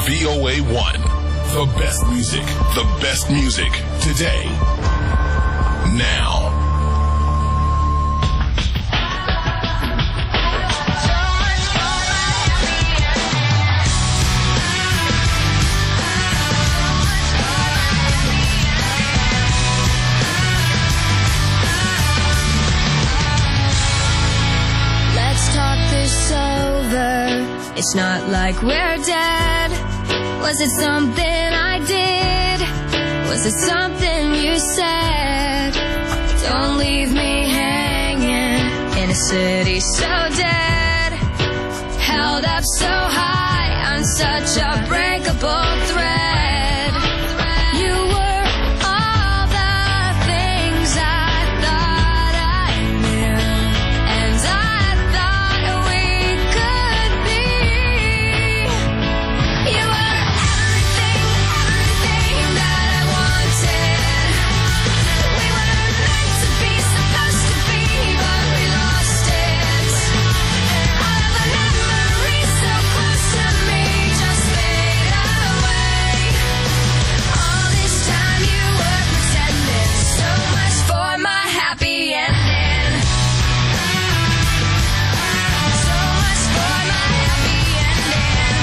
VOA1. The best music. The best music. Today. Now. It's not like we're dead. Was it something I did? Was it something you said? Don't leave me hanging in a city so dead, held up so high on such a breakable thread. You were all the things I thought I knew, and I thought we could be. You were everything, everything that I wanted. We were meant to be, supposed to be, but we lost it. All of the memories so close to me just fade away. All this time you were pretending, so much for my happy ending. So much for my happy ending.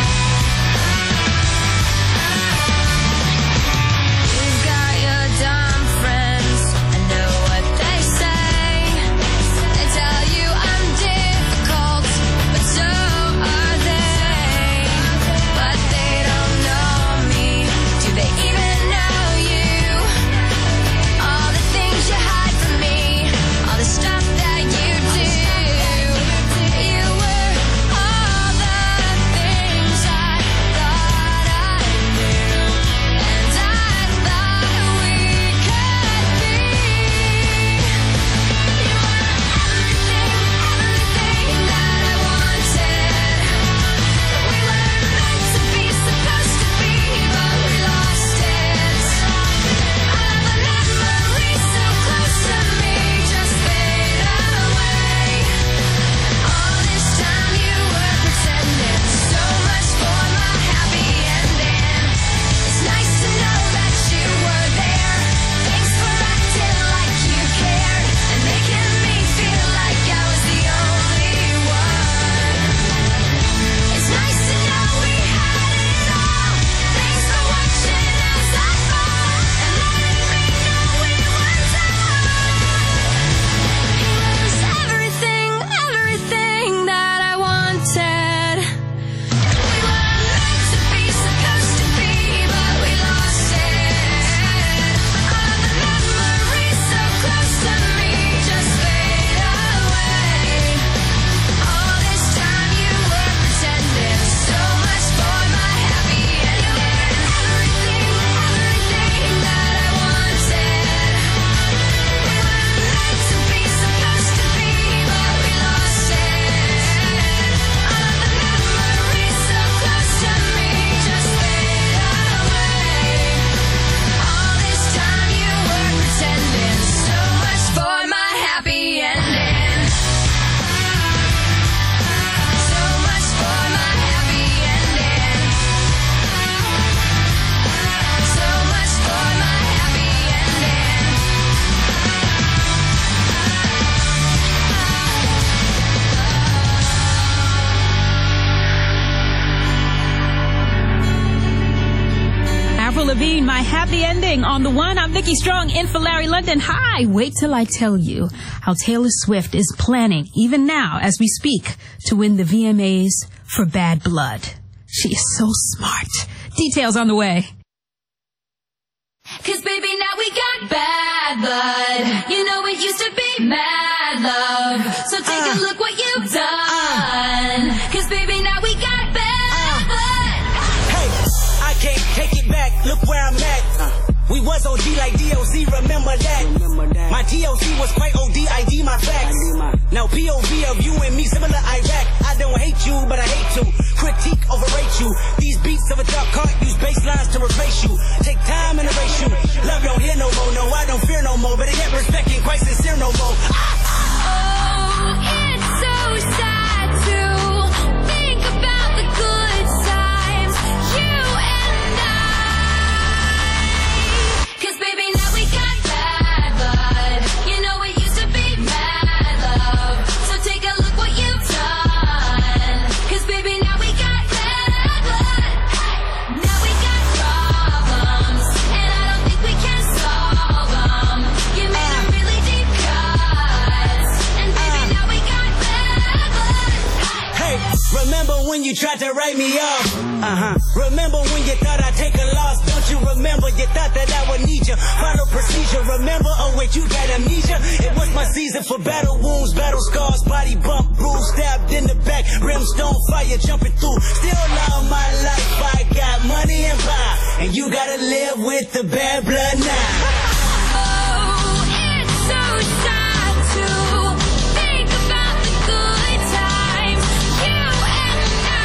You've got your dumb friends, I know what they say. They tell you I'm difficult, but so are they. But they don't know me. Do they even know you? All the things you hide from me, all the stuff that you do. You were all the things I thought I knew, and I thought we could be. You were everything, everything that I wanted. We were meant to be, supposed to be, but we lost it. All of the memories so close to me just fade away. All this time you were pretending, so much for my happy ending. It's nice to know that you were there. Thanks for acting like you cared and making me feel like I was the only one. It's nice to know we had it all. Thanks for watching as I fall and letting me know we were done. It was everything, everything that I wanted. We were meant to be, supposed to be, but we lost it. All of the memories so close to me just fade away. All this time you were pretending, so much for my happy ending. Everything, everything that I wanted. We were meant to be, supposed to be, but we lost it. All of the memories so close to me just fade away. All this time you were pretending, so much for my happy ending. So much for my happy ending. So much for my happy ending. Avril Lavigne, My Happy Ending on the one. I'm Nikki Strong in for Larry London. Hi, wait till I tell you how Taylor Swift is planning, even now as we speak, to win the VMAs for Bad Blood. She is so smart. Details on the way. 'Cause baby, now we got bad blood. You know it used to be mad love. So take a look what you've done. 'Cause baby, now we got bad blood. Hey, I can't take it back. Look where I'm at. We was OG like DOC, remember that. My TLC was quite OD, my facts. Now POV of you and me, similar Iraq. I don't hate you, but I hate to critique, overrate you. These beats of a dark can't use bass lines to replace you. Take time and erase you. Love don't hear no more, no, I don't fear no more. But I get respect ain't quite sincere no more. Oh, it's so sad to think about the good times you you tried to write me off. Remember when you thought I'd take a loss? Don't you remember? You thought that I would need you. Follow procedure. Remember? Oh wait, you got amnesia. It was my season for battle wounds, battle scars, body bump, bruise, stabbed in the back, brimstone fire jumping through. Still love my life. I got money and power, and you gotta live with the bad blood now. It's so sad to think about the good times, you and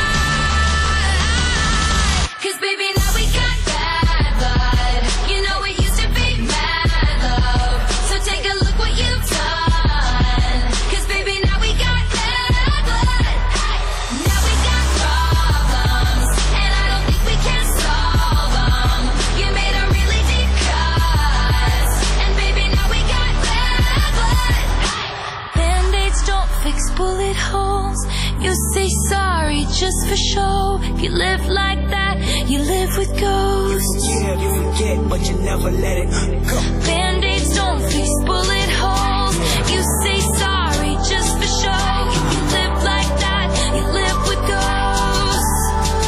I. 'Cause baby, now we got bad blood. You know it used to be mad love. So take a look what you've done. 'Cause baby, now we got bad blood. Now we got problems, and I don't think we can solve them. You made a really deep cut, and baby, now we got bad blood. Band-aids don't fix bullet holes. You say sorry just for show. You live like that, you live with ghosts. You forget, but you never let it go. Band-aids don't fix bullet holes. You say sorry just for show. You live like that, you live with ghosts.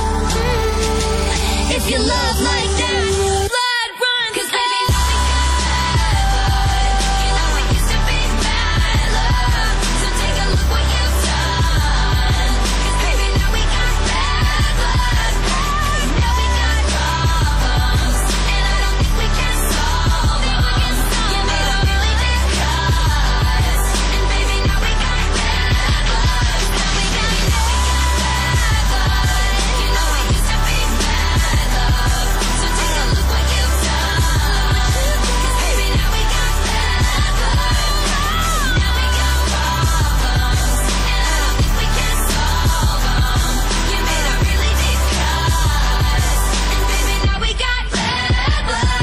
If you love like that, blood run. 'Cause baby, now we got bad blood. You know it used to be mad love. So take a look what you've done. 'Cause baby, now we got bad blood. Now we got problems, and I don't think we can solve them. You made a really deep cut, and baby, now we got bad blood. Now we got bad blood. You know it used to be mad love. So take a look what you've done. 'Cause baby, now we got bad blood. Now we got problems, and I don't think we can solve them. You made a really deep cut, and baby, now we got bad blood.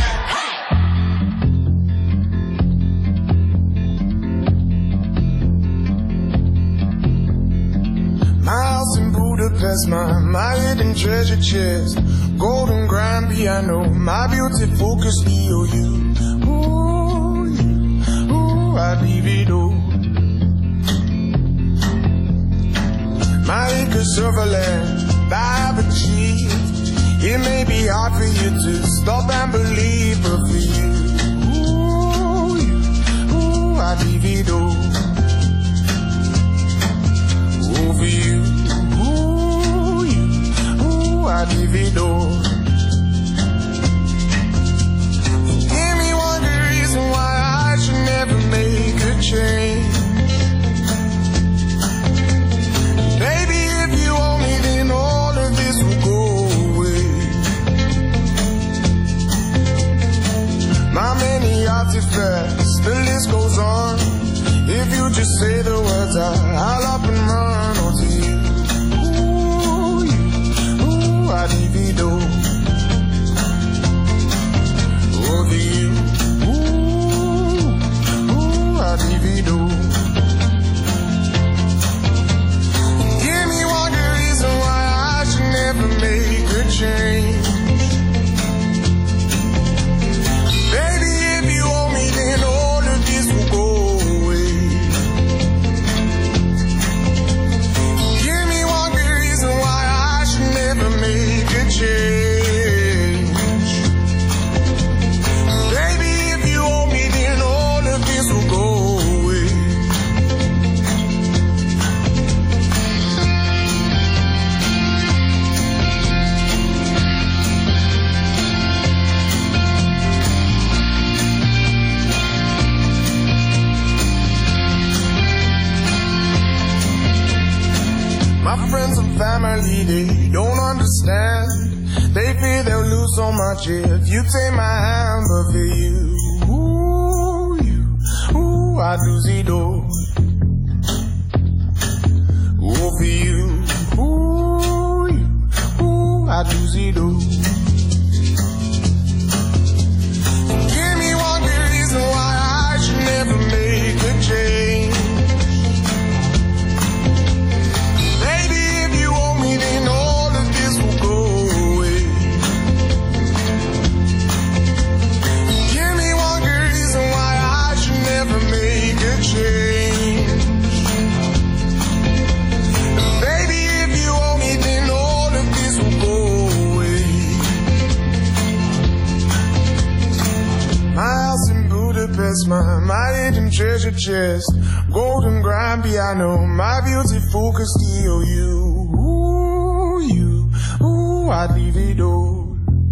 My house in Budapest, my hidden treasure chest, golden grand piano, my beauty focus EOU. Ooh, I leave it all. My acres of land I've achieved. It may be hard for you to stop and believe, but for you, ooh, I leave it all. For you, ooh, I give it all. Give me one good reason why I should never make a change. Baby, if you owe me, then all of this will go away. My many artifacts, the list goes on. If you just say the words, I'll up and run. Oh, to you, ooh, I divido. Oh, to you, ooh, I divido. Give me one good reason why I should never make a change. Baby, if you owe me, then all of this will go. Change. Baby, if you owe me, then all of this will go away. My friends and family, they don't understand. They fear they'll lose so much if you take my hand, but for you, ooh, I do Zido. Ooh, for you, ooh, I do Zido. Give me one good reason why I should never make a change. Baby, if you owe me, then all of this will go. Change. Baby, if you owe me, then best, my hidden treasure chest, golden grand piano, my beautiful could steal you. Ooh, I'd leave it all.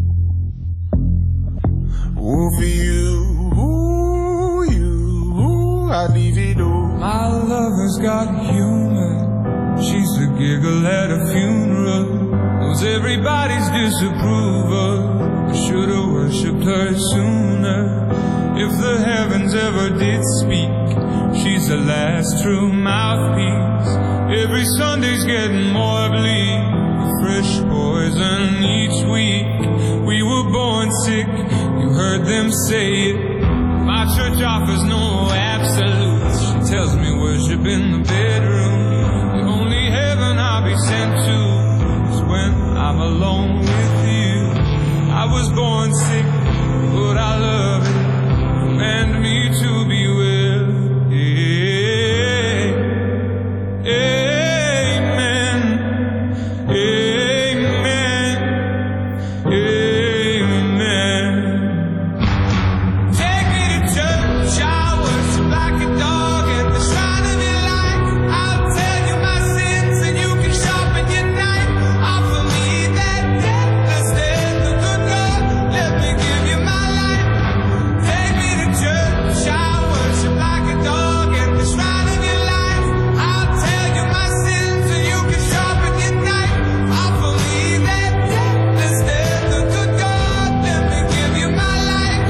Ooh, for you, I'd leave it all. My lover's got humor. She's the giggle at a funeral. Knows everybody's disapproval. I should've worshipped her sooner. If the heavens ever did speak, she's the last true mouthpiece. Every Sunday's getting more bleak, fresh poison each week. We were born sick, you heard them say it. My church offers no absolutes. She tells me worship in the bedroom. The only heaven I'll be sent to is when I'm alone with you. I was born sick, but I love it. Command me to be well. Amen. Amen. Amen. Take me to church, I worship like a dog at the shrine of your life. I'll tell you my sins and you can sharpen your knife. Offer me that death instead, the good God, let me give you my life. Take me to church, I worship like a dog at the shrine of your life. I'll tell you my sins and you can sharpen your knife. Offer me that death instead, the good God, let me give you my life.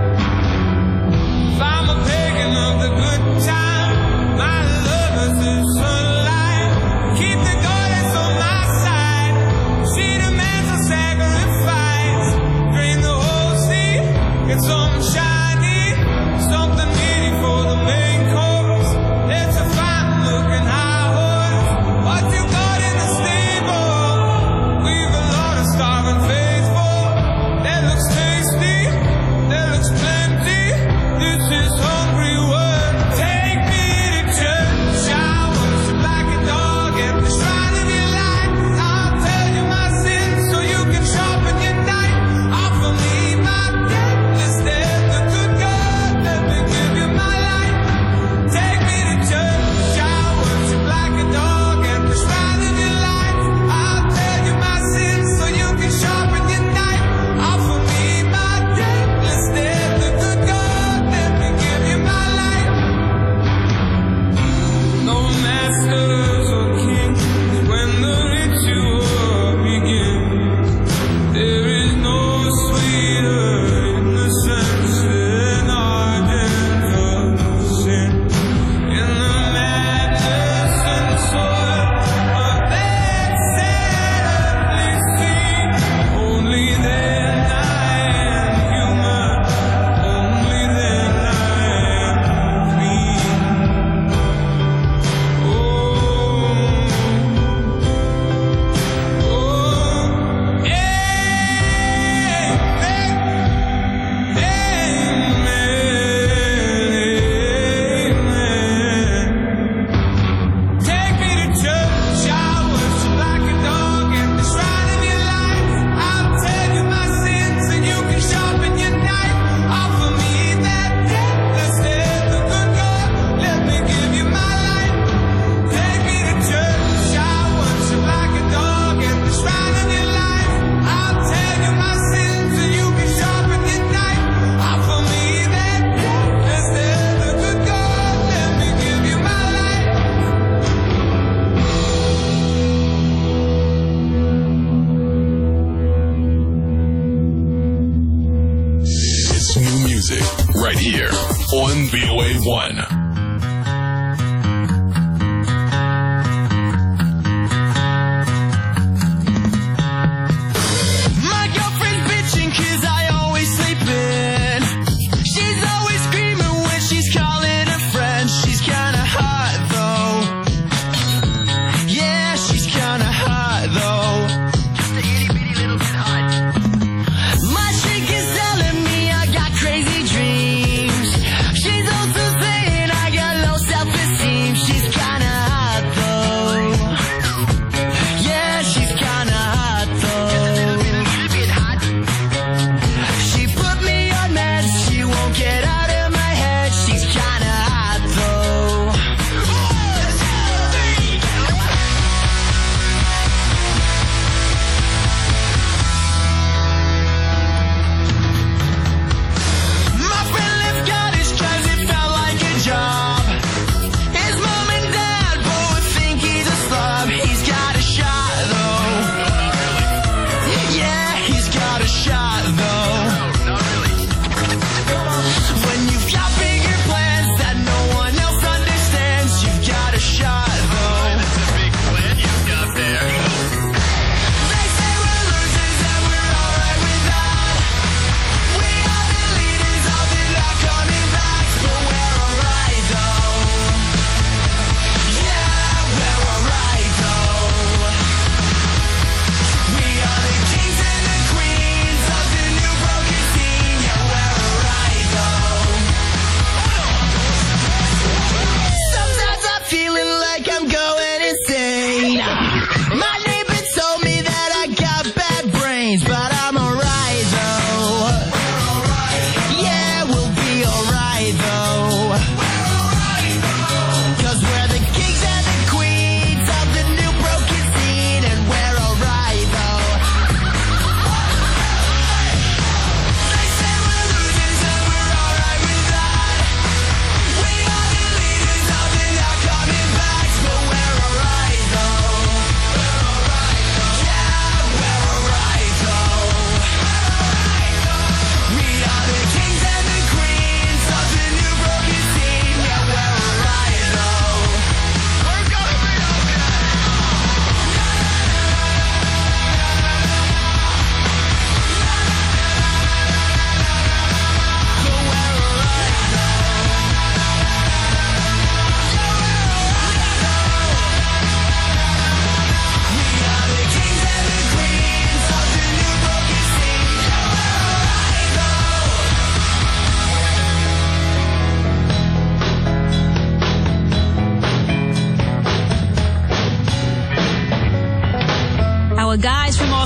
If I'm a pagan of the good time, my lover's the sunlight. Keep the goddess on my side. She demands a sacrifice. Drain the whole sea, get something shiny, something meaty for the main course. It's a fine-looking high horse. What you got in the stable? We've a lot of starving faithful. That looks tasty, that looks plenty. This is hungry word. Take me to church, I worship like a dog at the shrine of your life. I'll tell you my sins so you can sharpen your knife. Offer me my death instead, the good God, let me give you my life. Take me to church, I worship like a dog at the shrine of your life. I'll tell you my sins so you can sharpen your knife. Offer me my death instead, the good God, let me give you my life. No masters or kings when the ritual begins. There is no sweeter innocence than ardent sin. In the madness and soil of that sadly scene, only then I am human. Only then I am clean. Oh, take me to church, I worship like a dog at the shrine of your life. I'll tell you my sins and you can sharpen your knife. Offer me that death instead, the good God, let me give you my life. Take me to church, I worship like a dog at the shrine of your life. I'll tell you my sins and you can sharpen your knife. Offer me that death instead, the good God, let me give you my life. It's new music right here on VOA1. My girlfriend bitching 'cause I always sleep in. She's always screaming when she's calling her friends. She's kinda hot though. Yeah, she's kinda hot though. Just a itty bitty little bit hot. My chick is telling me I got crazy dreams. She's also saying I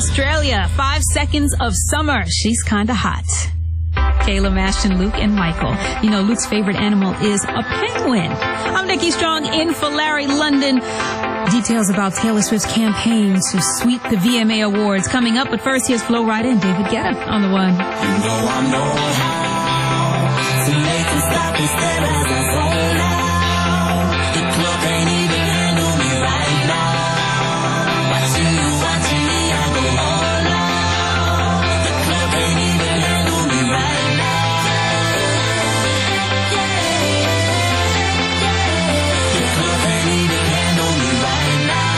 Australia, 5 Seconds of Summer. She's kinda hot. Kayla, Ashton, Luke, and Michael. You know, Luke's favorite animal is a penguin. I'm Nikki Strong in for Larry London. Details about Taylor Swift's campaign to sweep the VMA Awards coming up. But first, here's Flo Rida and David Guetta on the one. You know I know how to make them stop and stare as I zone out. The club ain't even handle me right now. Watching me, I go all out. The club ain't even handle me right now. The club ain't even handle me right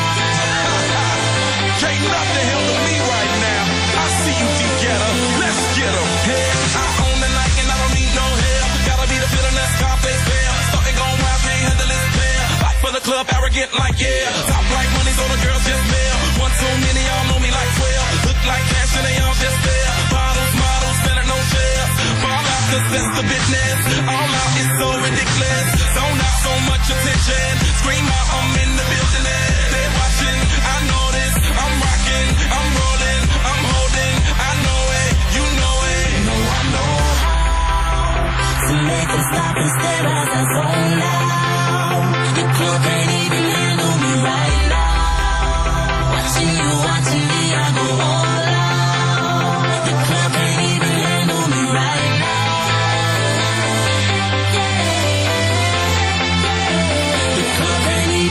now. Can't nothing handle me right now. I see you, D-Getter. Let's get 'em. Hey, I own the night and I don't need no help. Gotta be the feeling that's complex fair. Starting going wild, can't handle this pair. Fight for the club, arrogant like yeah. Top like money, so the girls just mail. One too many, y'all know me like 12. Look like cash and they all just there. Bottles, models, better no shares. Fall out, cause that's the business. All out is so ridiculous. Zone out, so much attention. Scream out, I'm in the building. They're watching, I know this. I'm rocking, I'm rolling, I'm holding. I know it, you know it. You know I know how to make them stop and stare as I zone out. The club ain't even handle me right now. Watching me, I go all out. The club ain't even handle me right now. The club ain't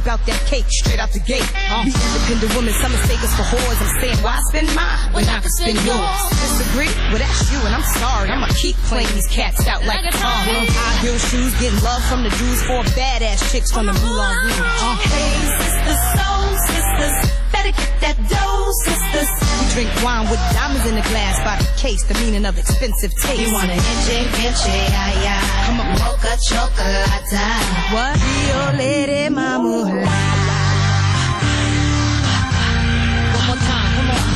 out that cake straight out the gate. We independent women, some mistake us for whores. I'm saying, why spend mine when I can spend yours? Disagree? Well, that's you, and I'm sorry. I'ma keep playing these cats out like a car. High heel shoes, getting love from the Jews, 4 badass chicks from the Moulin Rouge. Hey, sisters, soul sisters, better get that dough, sisters. We drink wine with diamonds in the glass by the case, the meaning of expensive taste. You want an inche, ay, ay. Come on, Mocha chocolate. what? Rio Lady Mama. One more time, come on.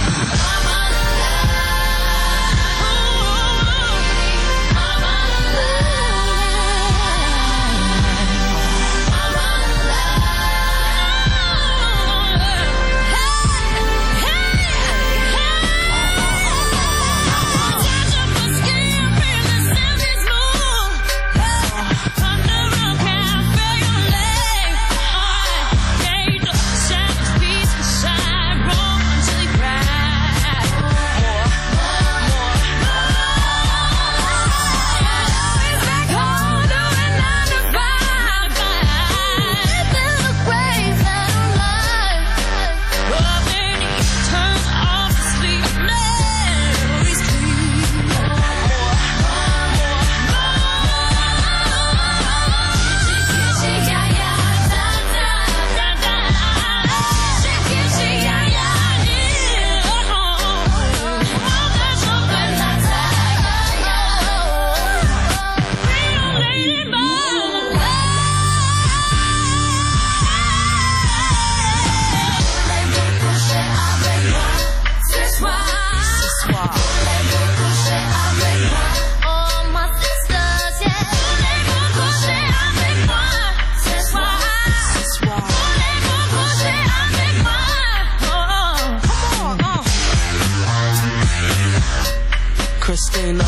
Christina,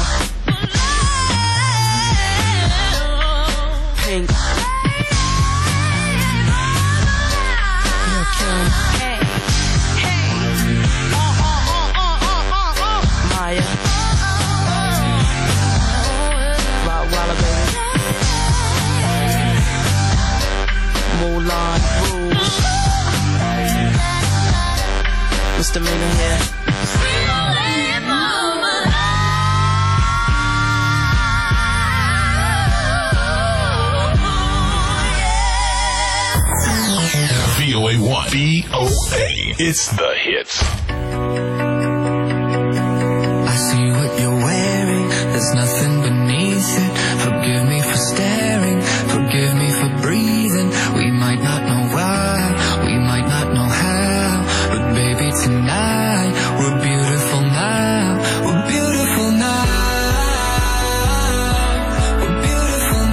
Pink, Lil' Kim, Maya, Rottweiler baby, Moulin Rouge, Misdemeanor here. VOA 1. VOA. It's the hits. I see what you're wearing, there's nothing beneath it. Forgive me for staring, forgive me for breathing. We might not know why, we might not know how, but baby tonight, we're beautiful now, we're beautiful now. We're beautiful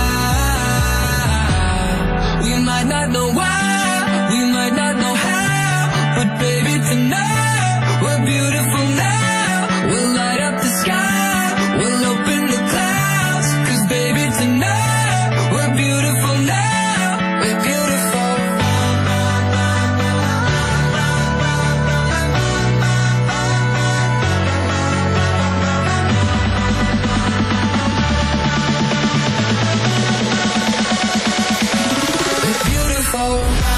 now. We might not know why, we might not know how, but baby tonight, we're beautiful now. We'll light up the sky, we'll open the clouds, 'cause baby tonight, we're beautiful now. We're beautiful. We're beautiful.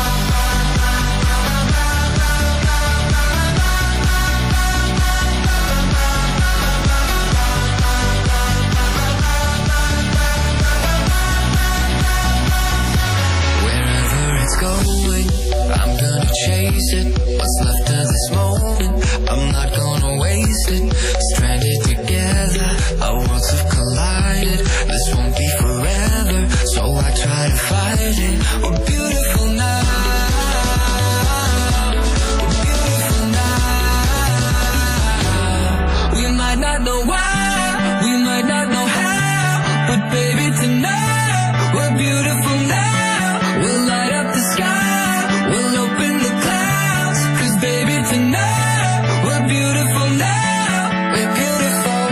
Going, I'm gonna chase it. What's left of this moment, I'm not gonna waste it. Stranded together, our worlds have collided. This won't be forever, so I try to fight it. We're beautiful now. We're beautiful now. We might not know why, we might not know how, but baby tonight, we're beautiful now. We'll light up the sky, we'll open the clouds, 'cause baby tonight, we're beautiful now, we're beautiful.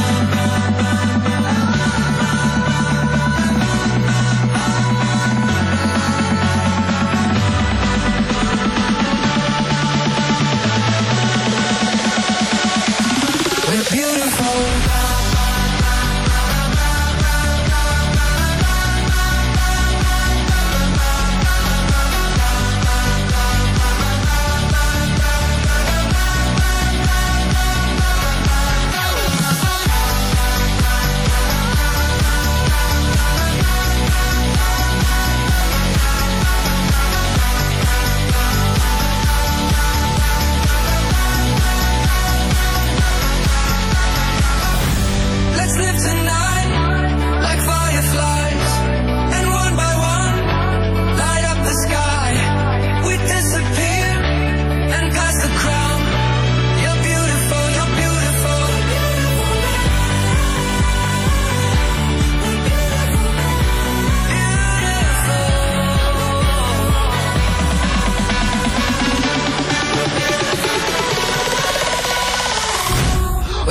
We're beautiful.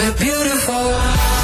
We're beautiful.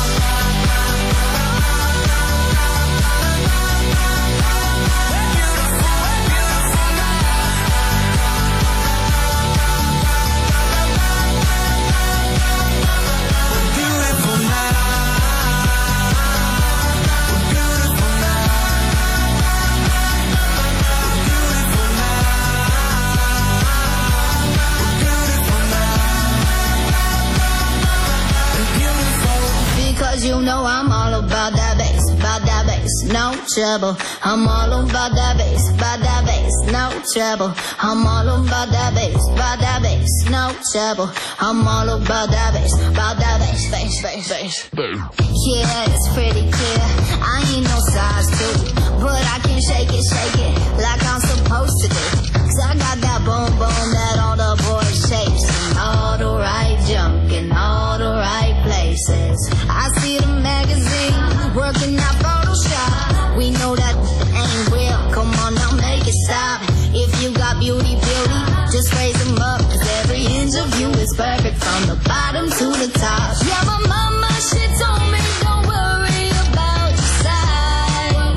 Because you know I'm all about that bass, no trouble. I'm all about that bass, no trouble. I'm all about that bass, no trouble. I'm all about that bass, bass. Yeah, it's pretty clear. I ain't no size 2, but I can shake it like I'm supposed to do. 'Cause I got that boom that all the boys chase, and all the right junk in all the right places. I see the magazine working out Photoshop. We know that ain't real. Come on now, make it stop. If you got beauty, just raise them up. 'Cause every inch of you is perfect from the bottom to the top. Yeah, my mama, she told me don't worry about your size.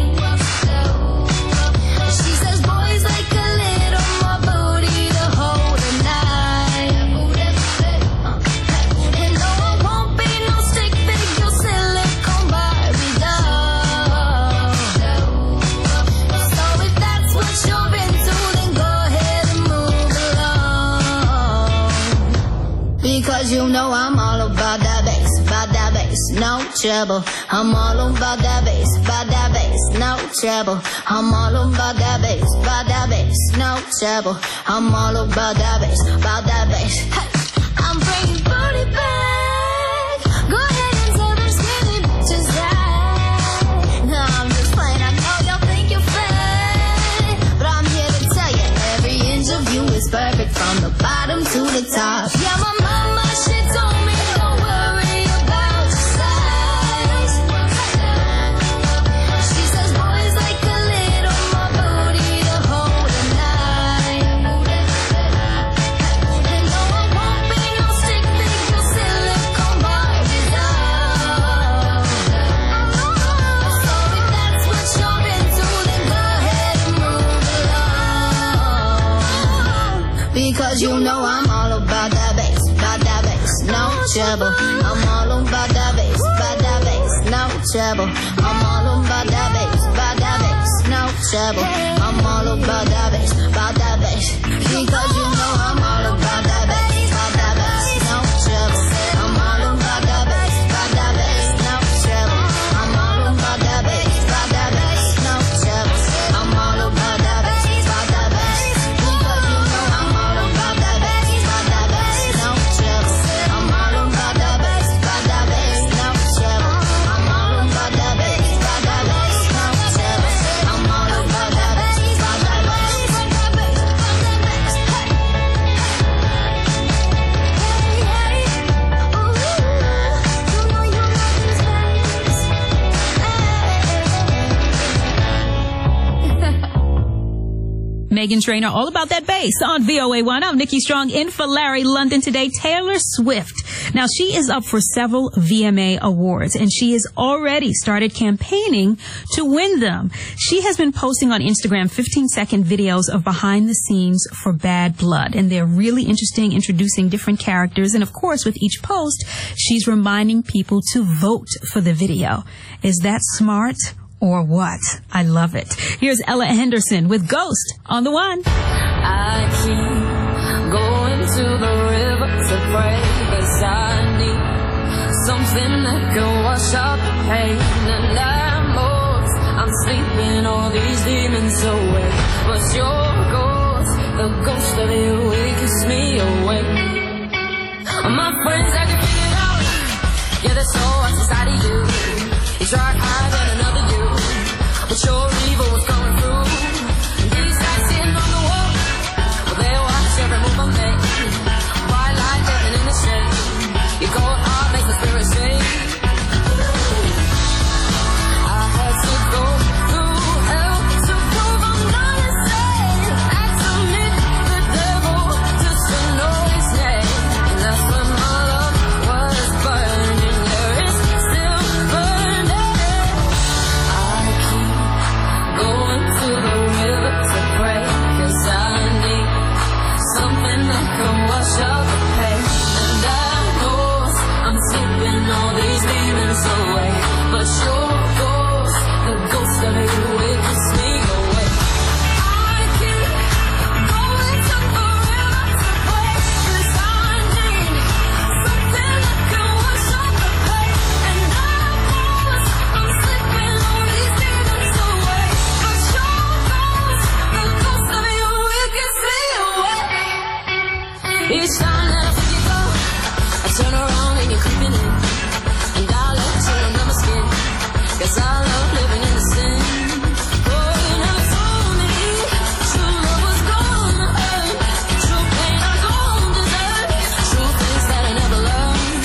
She says boys like a little more booty to hold a knife. And no, I won't be no stick figure silicone Barbie doll. So if that's what you're into, then go ahead and move along. Because you know I'm all about that bass, no trouble. I'm all about that bass, no trouble. I'm all about that bass, no trouble. I'm all about that bass. Hey, I'm bringing booty back. Go ahead and tell them skinny bitches that. No, I'm just playing. I know y'all think you're fat, but I'm here to tell you every inch of you is perfect from the bottom to the top. Yeah, my mama, she told me don't worry about your size. She says boys like a little more booty to hold a knife. And no, I won't be no stick figure silicone Barbie doll. So if that's what you're into, then go ahead and move along. Because you know I'm all about that bass, no trouble. I'm all about that bass, no trouble. I'm all about that bass, no trouble. I'm all about that bass, because you know I'm all about that bass, no trouble. I'm all about that bass, no trouble. I'm all about that bass, no trouble. I'm all about that bass, because you know I'm all about that bass, no trouble. I'm all about that bass, no trouble. I'm all about that bass, no trouble. I'm all about that bass, Meghan Trainor, all about that bass on VOA1. I'm Nikki Strong in for Larry London today. Taylor Swift. Now, she is up for several VMA awards, and she has already started campaigning to win them. She has been posting on Instagram 15-second videos of behind the scenes for Bad Blood, and they're really interesting, introducing different characters. And of course, with each post, she's reminding people to vote for the video. Is that smart? Or what? I love it. Here's Ella Henderson with Ghost on the One. I keep going to the river to pray, 'cause I need something that can wash out the pain. And I'm sleeping all these demons away. But your ghost, the ghost of you, it keeps me awake. My friends, I can figure it out. Yeah, there's so much inside of you. You tried hiding another you, but your evil was coming through. These guys sitting on the wall, well, they watch every move I make. White light living in the shade. Your cold heart makes the spirit shake. I had to go through hell to prove I'm not insane. Had to meet the devil just to know his name. And that's when my love was burning. 'cause I love living in the sin. Oh, you never told me true love was gonna hurt. True pain I don't deserve. True things that I never learned.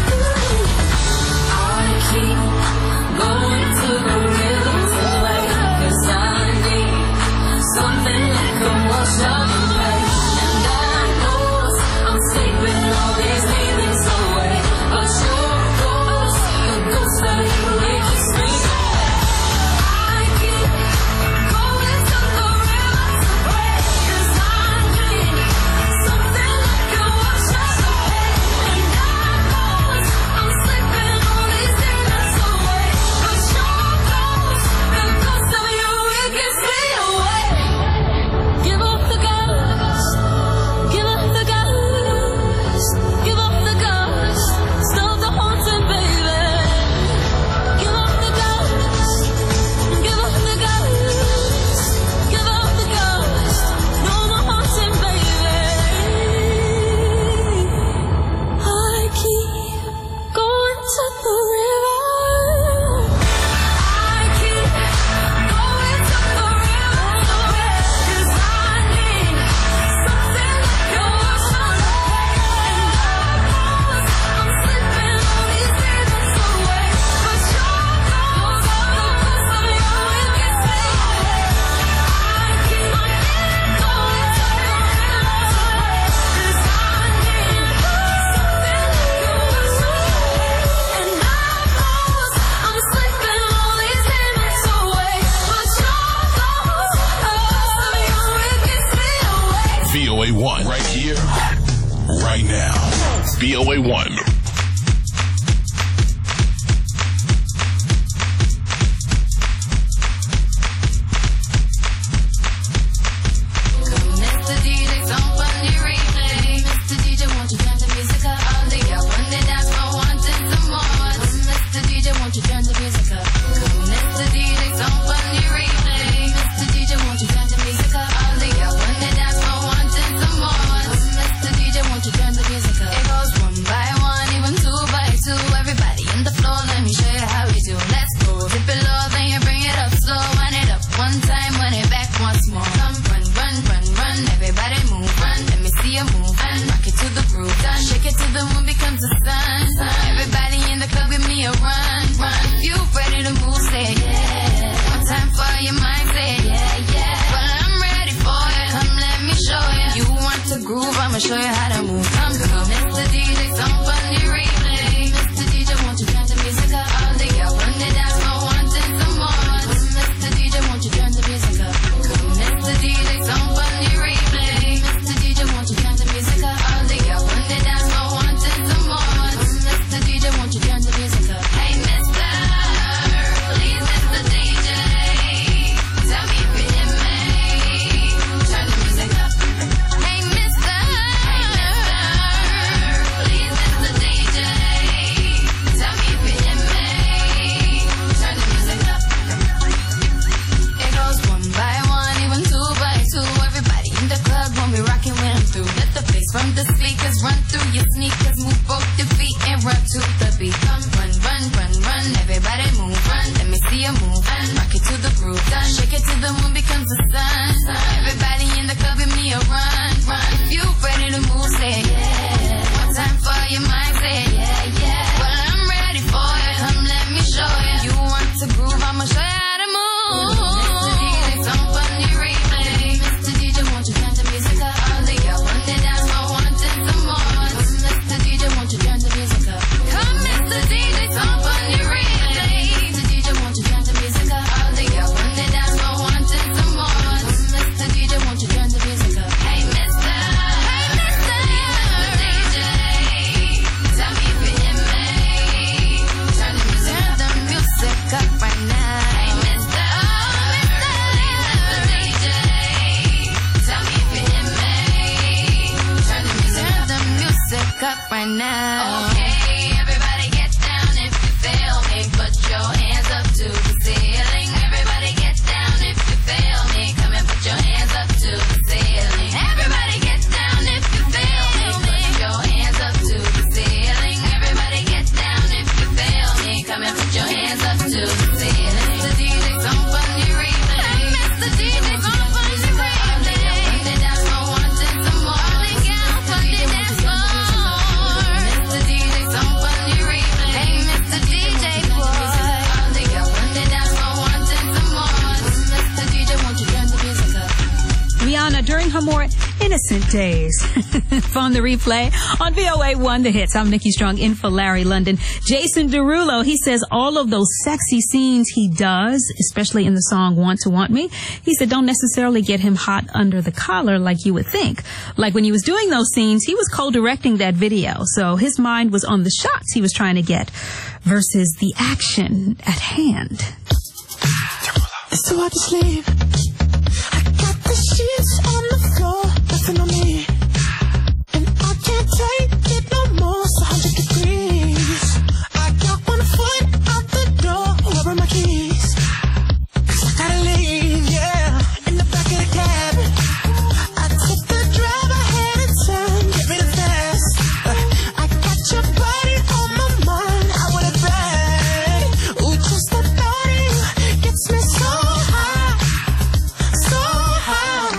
I keep going to the river's way, 'cause I need something that can wash away. And I know I'm sleeping all these demons away, but your ghost, the ghost of you, it keeps me away. I keep going to the river to pray, 'cause I need something that can wash away. And I know I'm sleeping all these demons away, but your ghost, the ghost of you, it keeps me away. Give up the ghost, give up the ghost, give up the ghost, stop the haunting, baby. Give up the ghost, give up the ghost, give up the ghost, no more haunting, baby. I keep going to the river. I keep going to the river, 'cause I need something that can wash away. And I know I'm sleeping all these demons away, but your ghost, the ghost of you, it gets me away. I keep going to the river, 'cause I need something that can wash away. And I know I'm sleeping all these demons away, but your ghost, the ghost of you, it gets me away. VOA1, right here, right now. VOA1. Mr. DJ, some on the replay. Mr. DJ, won't you turn the music up? All the girls when they dance for wanting some more. Mr. DJ, won't you turn the music up? Mr. DJ, some on the replay. Mr. DJ, won't you turn the music up? All the girls when they dance for wanting some more. Mr. DJ, won't you turn the music up? It goes one by one, even two by two. Everybody in the floor, let me show you how we do. Let's go. Dip it low, then you bring it up slow. Wind it up one time, wind it back once more. Come run, run, run, run. Everybody move, run. Let me see you move, and rock it to the groove. Done. Shake it till the moon becomes the sun. Everybody in the club, give me a run, run. You ready to move? Say yeah. One time for your mind, say yeah, yeah. Well, I'm ready for it. Come, let me show you. You want to groove? I'ma show you how to move. Come, Mr. DJ, some fun the replay. Mr. DJ, won't you turn the music up? All the girls when they dance for wanting some more. Mr. DJ, won't you turn the music up? Mr. DJ, some fun the replay. Mr. DJ, won't you turn the music up? All the girls when they dance for wanting some more. Mr. DJ, won't you turn the music up? Hey, mister, please, Mr. DJ, tell me if you hear me. Turn the music up. Hey, mister, please, Mr. DJ, tell me if you hear me. Turn the music up. It goes one by one, even two by two. Everybody in the club when we rockin' when I'm through. Let the bass from the speakers run through your sneakers. Move both your feet and run to the beat. Come run, run, run, run. Everybody move, run. Let me see you move, and rock it to the groove. Done. Shake it till the moon becomes the sun. Everybody in the club, give me a run, run. You ready to move? Say yeah. One time for your mind, say yeah, yeah. Well, I'm ready for it. Come, let me show you. You want to groove? I'ma show you how to move. Mr. DJ, some fun the replay. Mr. DJ, won't you turn the music up? All the girls when they dance for wanting some more. Mr. DJ, won't you turn the music up? Come, Mr. DJ, some fun the replay. Mr. DJ, won't you turn the music up? All the girls when they dance for wanting some more. Mr. DJ, won't you turn the music up? Hey, mister, DJ, tell me if you hear me. Turn the music up right now. Hey, mister, DJ, tell me if you hear me. Turn the music up right now. Okay, everybody get down if you feel me. Put your hands up to the ceiling. Everybody get down if you feel me. Come and put your hands up to the ceiling. Everybody get down if you feel me. Put your hands up to the ceiling. Everybody get down if you feel me. Come and put your hands up to the ceiling. innocent days. From the replay on VOA1 The Hits. I'm Nikki Strong in for Larry London. Jason Derulo, he says all of those sexy scenes he does, especially in the song Want to Want Me, he said don't necessarily get him hot under the collar like you would think. Like when he was doing those scenes, he was co-directing that video. So his mind was on the shots he was trying to get versus the action at hand. It's too hard to sleep. I got the sheets on the floor, nothing on me. And I can't take it no more, it's 100 degrees. I got 1 foot out the door, where are my keys? 'Cause I gotta leave, yeah, in the back of the cab. I took the drive ahead of time, get rid of fast. I got your body on my mind, I want it bad. Ooh, just the thought of you gets me so high, so high.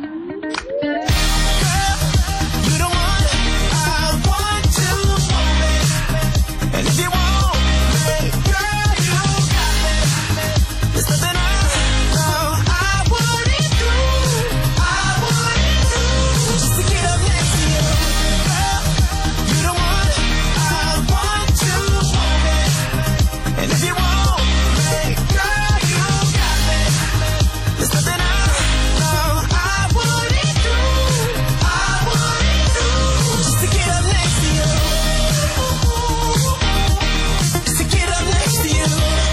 Girl, you the one I want to want me. And if you want me, girl, you got me. There's nothing I know I wouldn't do, just to get up next to you. Girl, you the one I want to want me. And if you want me, girl, you got me. There's nothing I know I wouldn't do, just to get up next to you. Just to get up next to you.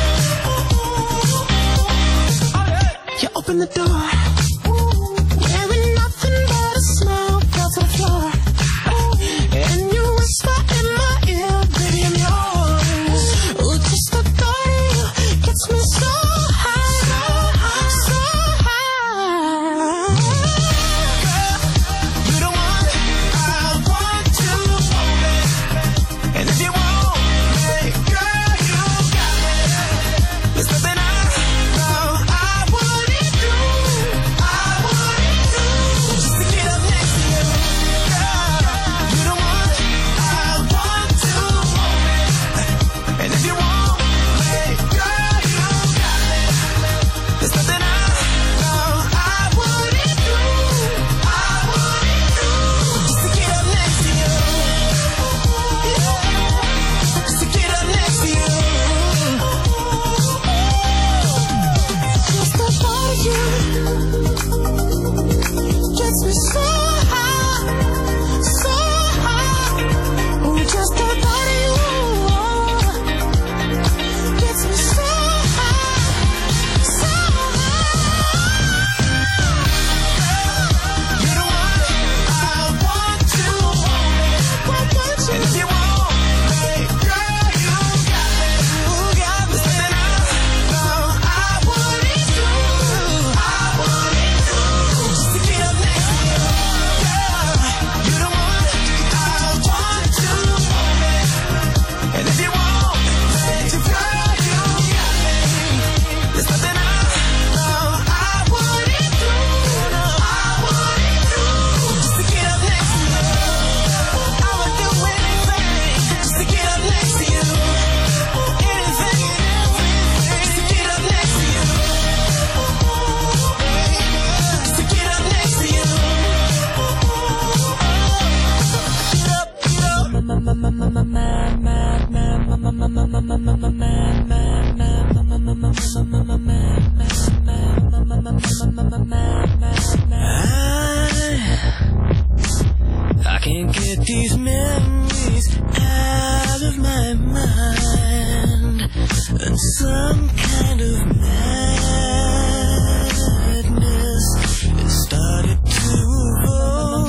You open the door, wearing nothing but a smile, fell to the floor. And you whisper in my ear, baby, I'm yours. Ooh, just the thought of you gets me so high, so high. Girl, you the one I want to want me. And if you want me, girl, you got me. There's nothing I know I wouldn't do, just to get up next to you. Girl, you the one I want to want me. And if you want me, girl, you got me. There's nothing I know I wouldn't do, just to get up next to you. Just to get up next to you. Just the thought of you gets me so high, so high. Ooh, just the thought of you gets me so high, so high. You're the one I want to want me. And if you want me, girl, you got me. There's nothing I know I wouldn't do, just to get up next to you. Girl, you're the one I want to want me. And if you want me, girl, you got me. There's nothing I know I wouldn't do, just to get up next to you. I would do anything just to get up next to you. Anything, just to get up next to you. Just to get up next to you. I can't get these memories out of my mind, and some kind of madness it started to evolve.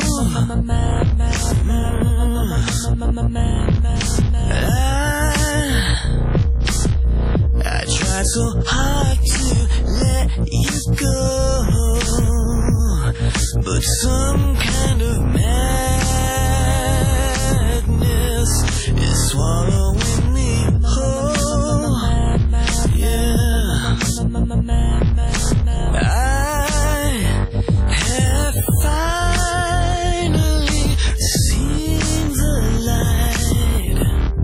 I tried so hard to let you go, but some kind of madness is swallowing me whole. Yeah, I have finally seen the light,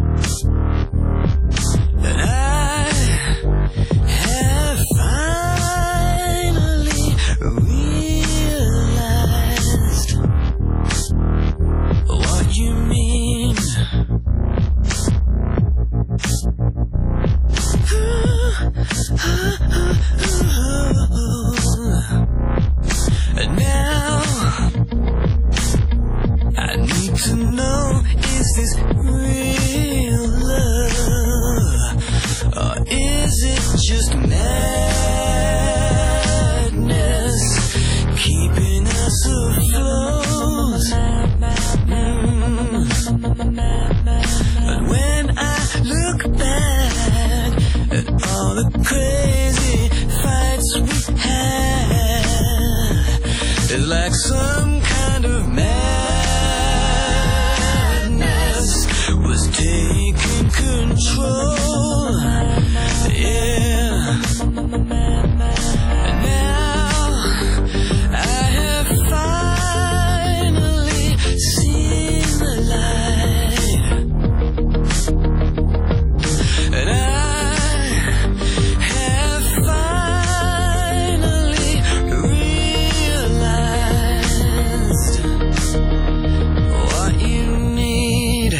and I have finally realized crazy fights we had. It's like some kind of madness was taking control. Yeah. And now I have finally seen the light. And I have finally realized what you need.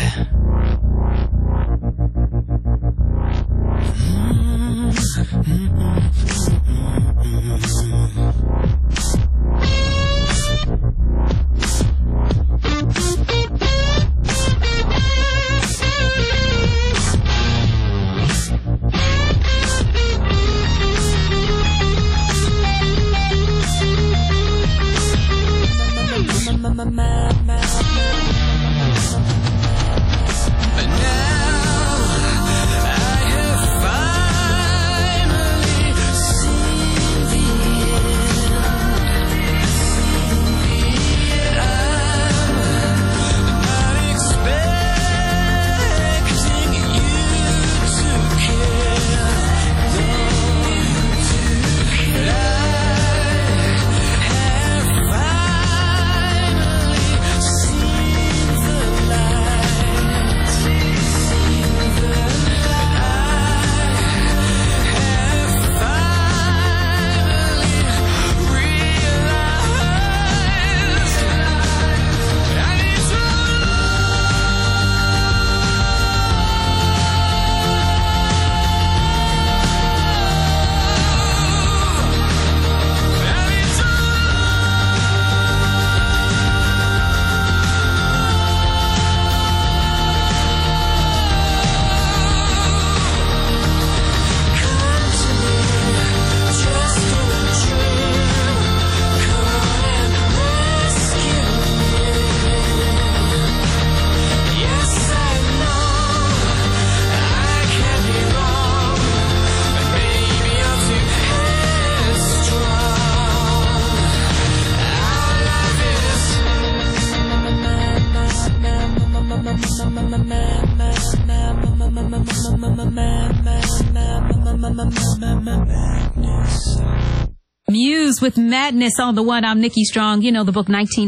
Muse with Madness on the One. I'm Nikki Strong. You know the book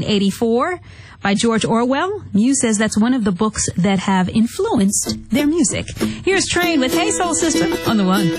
1984 by George Orwell. Muse says that's one of the books that have influenced their music. Here's Train with Hey Soul Sister on the One.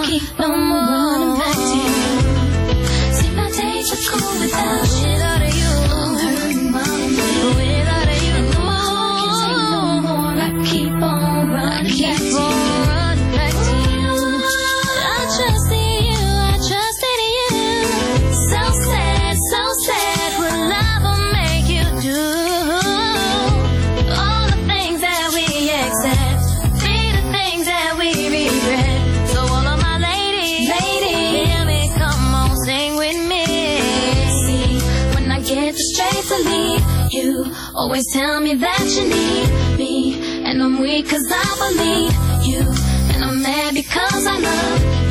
keep on running back to you. See, my days are cool without you. Without you, I'm hurting, mama. Without you, no more. I keep on running back to you. Back to you. I trusted you. I trusted you. So sad, so sad. What love will make you do. All the things that we accept be the things that we regret. So all of my ladies, hear me, come on, sing with me. See, when I get the strength to leave, you always tell me that you need me. And I'm weak cause I believe you, and I'm mad because I love